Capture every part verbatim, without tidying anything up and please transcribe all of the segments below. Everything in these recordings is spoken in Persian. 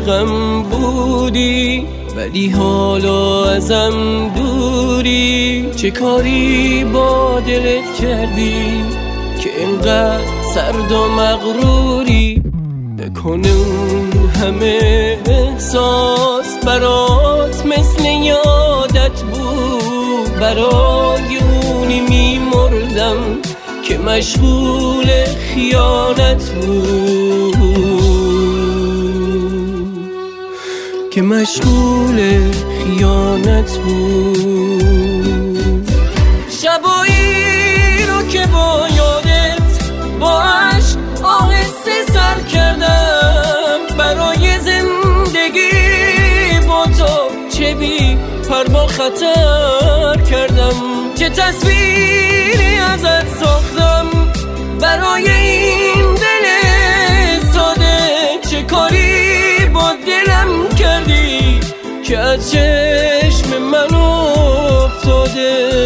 عاشقم بودی ولی حالا ازم دوری. چه کاری با دلت کردی که اینقدر سرد و مغروری؟ نکنه اون همه احساس برات مثل یادت بود. برای اونی میمردم که مشغول خیانت بود، که مشغول خیانت بود. شبایی رو که با یادت با عشق آهسته سر کردم، برای زندگی با تو چه بی پروا خطر کردم. چه تصویری ازت ساختم برای این دل ساده. چه کاری با دلم کردی که از چشم من افتاده.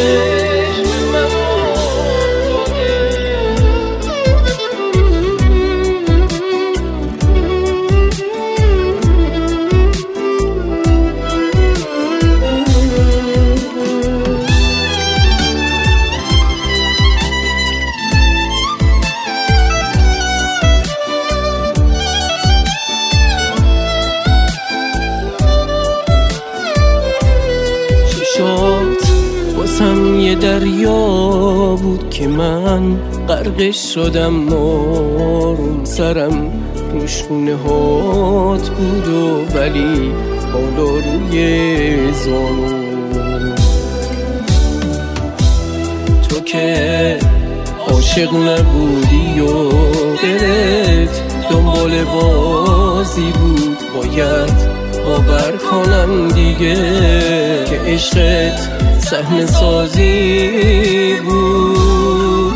واسم یه دریا بود که من غرقش شدم، آروم سرم روش خونه هات بود و ولی حالا روی زانو. تو که عاشق نبودی و دلت دنبال بازی بود، باید باور کنم دیگه که عشقت صحنه سازی بود.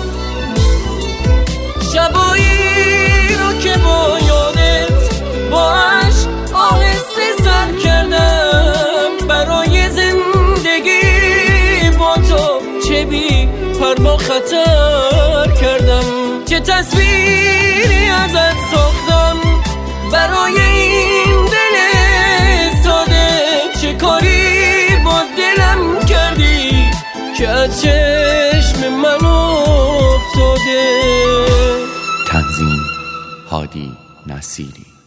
شبایی رو که با یادت با عشق آهسته سر کردم، برای زندگی با تو چه بی پروا خطر کردم. چه تصویری ازت ساختم برای این دل ساده. چه کاری با دلم کردی که از چشم من افتاده. تنظیم هادی نصیری.